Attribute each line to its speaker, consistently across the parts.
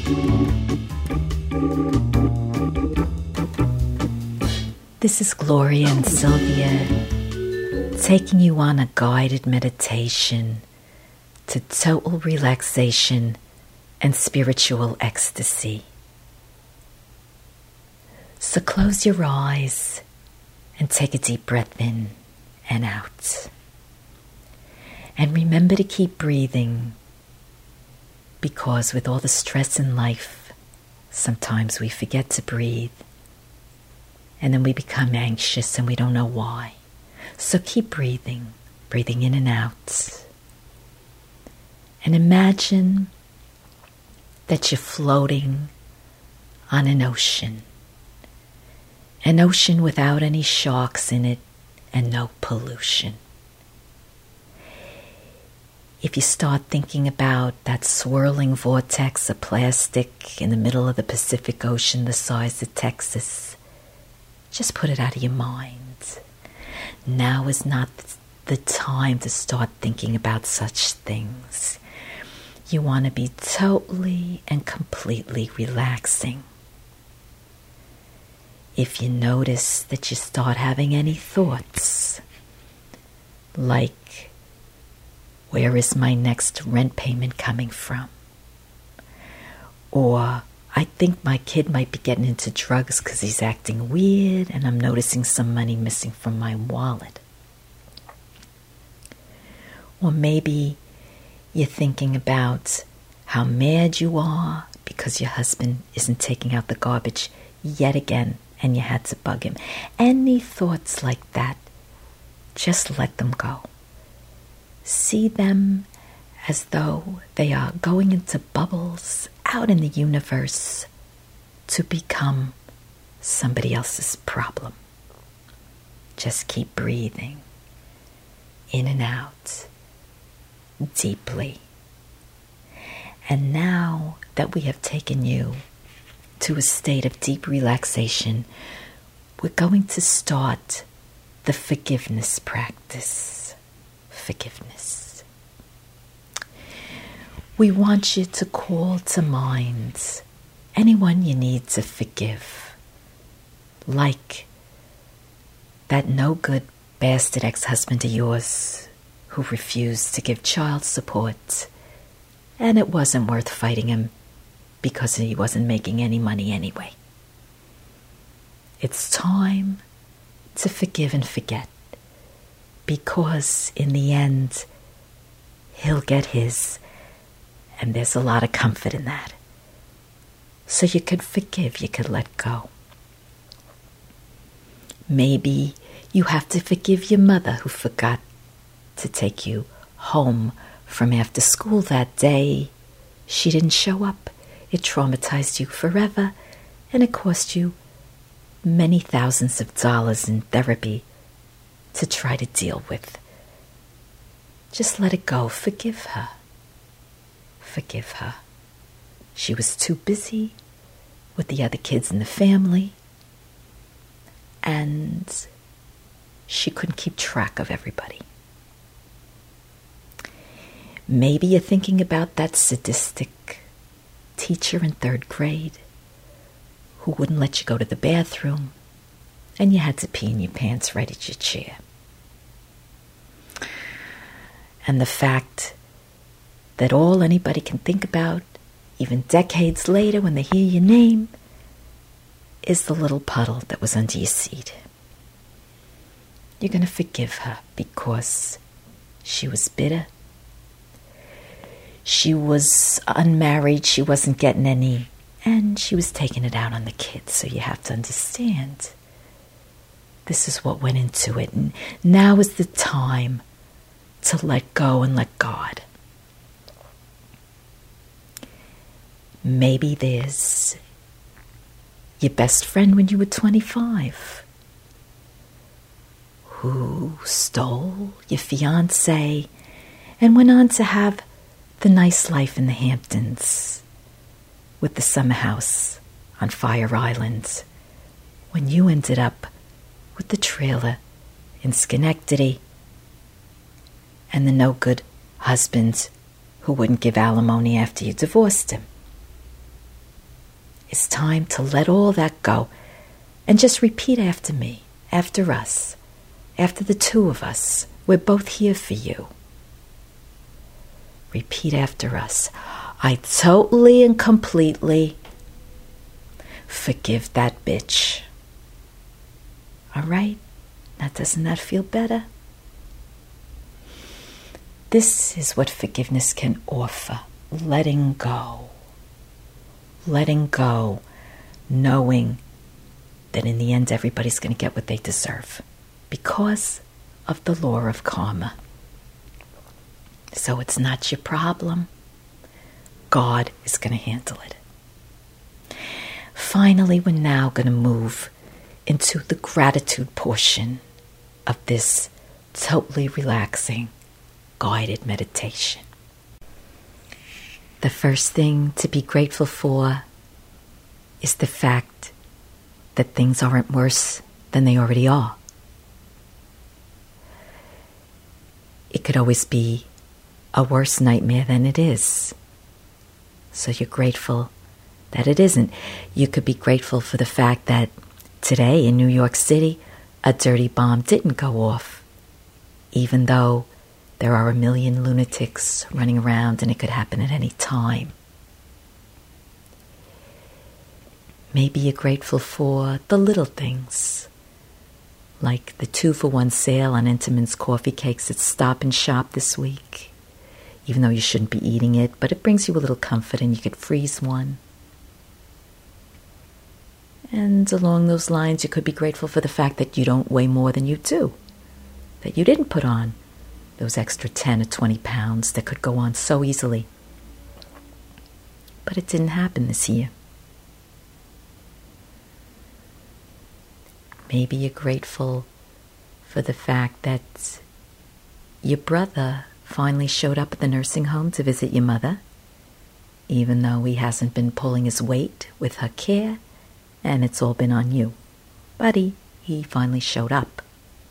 Speaker 1: This is Gloria and Sylvia taking you on a guided meditation to total relaxation and spiritual ecstasy. So close your eyes and take a deep breath in and out. And remember to keep breathing, because with all the stress in life, sometimes we forget to breathe. And then we become anxious and we don't know why. So keep breathing, breathing in and out. And imagine that you're floating on an ocean without any sharks in it and no pollution. If you start thinking about that swirling vortex of plastic in the middle of the Pacific Ocean the size of Texas, just put it out of your mind. Now is not the time to start thinking about such things. You want to be totally and completely relaxing. If you notice that you start having any thoughts, like, where is my next rent payment coming from? Or, I think my kid might be getting into drugs because he's acting weird and I'm noticing some money missing from my wallet. Or maybe you're thinking about how mad you are because your husband isn't taking out the garbage yet again and you had to bug him. Any thoughts like that, just let them go. See them as though they are going into bubbles out in the universe to become somebody else's problem. Just keep breathing in and out deeply. And now that we have taken you to a state of deep relaxation, we're going to start the forgiveness practice. Forgiveness. We want you to call to mind anyone you need to forgive, like that no good bastard ex-husband of yours who refused to give child support, and it wasn't worth fighting him because he wasn't making any money anyway. It's time to forgive and forget, because in the end, he'll get his, and there's a lot of comfort in that. So you could forgive, you could let go. Maybe you have to forgive your mother who forgot to take you home from after school that day. She didn't show up. It traumatized you forever, and it cost you many thousands of dollars in therapy to try to deal with. Just let it go. Forgive her. Forgive her. She was too busy with the other kids in the family, and she couldn't keep track of everybody. Maybe you're thinking about that sadistic teacher in 3rd grade who wouldn't let you go to the bathroom, and you had to pee in your pants right at your chair. And the fact that all anybody can think about, even decades later when they hear your name, is the little puddle that was under your seat. You're going to forgive her because she was bitter. She was unmarried, she wasn't getting any, and she was taking it out on the kids. So you have to understand, this is what went into it. And now is the time to let go and let God. Maybe there's your best friend when you were 25 who stole your fiancé and went on to have the nice life in the Hamptons with the summer house on Fire Island, when you ended up with the trailer in Schenectady and the no-good husband who wouldn't give alimony after you divorced him. It's time to let all that go and just repeat after me, after us, after the two of us. We're both here for you. Repeat after us. I totally and completely forgive that bitch. All right? Now, doesn't that feel better? This is what forgiveness can offer. Letting go. Letting go, knowing that in the end everybody's going to get what they deserve because of the law of karma. So it's not your problem. God is going to handle it. Finally, we're now going to move into the gratitude portion of this totally relaxing guided meditation. The first thing to be grateful for is the fact that things aren't worse than they already are. It could always be a worse nightmare than it is. So you're grateful that it isn't. You could be grateful for the fact that today in New York City, a dirty bomb didn't go off, even though there are a million lunatics running around and it could happen at any time. Maybe you're grateful for the little things, like the 2-for-1 sale on Entenmann's coffee cakes at Stop and Shop this week, even though you shouldn't be eating it, but it brings you a little comfort and you could freeze one. And along those lines, you could be grateful for the fact that you don't weigh more than you do, that you didn't put on those extra 10 or 20 pounds that could go on so easily. But it didn't happen this year. Maybe you're grateful for the fact that your brother finally showed up at the nursing home to visit your mother, even though he hasn't been pulling his weight with her care, and it's all been on you. But he finally showed up.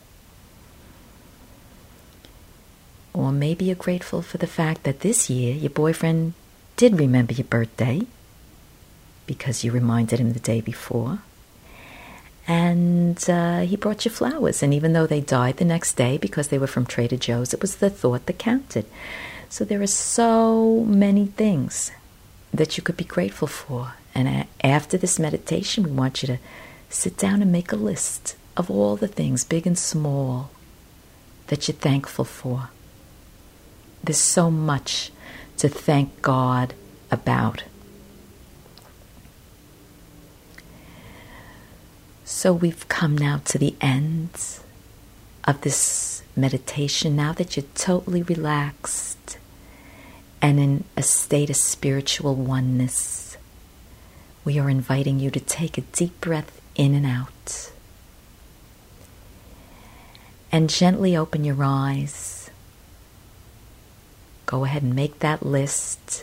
Speaker 1: Or maybe you're grateful for the fact that this year your boyfriend did remember your birthday because you reminded him the day before. And he brought you flowers. And even though they died the next day because they were from Trader Joe's, it was the thought that counted. So there are so many things that you could be grateful for. And after this meditation, we want you to sit down and make a list of all the things, big and small, that you're thankful for. There's so much to thank God about. So we've come now to the end of this meditation. Now that you're totally relaxed and in a state of spiritual oneness, we are inviting you to take a deep breath in and out. And gently open your eyes. Go ahead and make that list.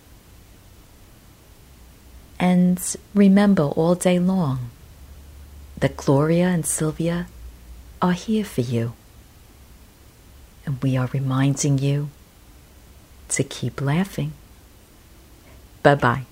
Speaker 1: And remember all day long that Gloria and Sylvia are here for you. And we are reminding you to keep laughing. Bye-bye.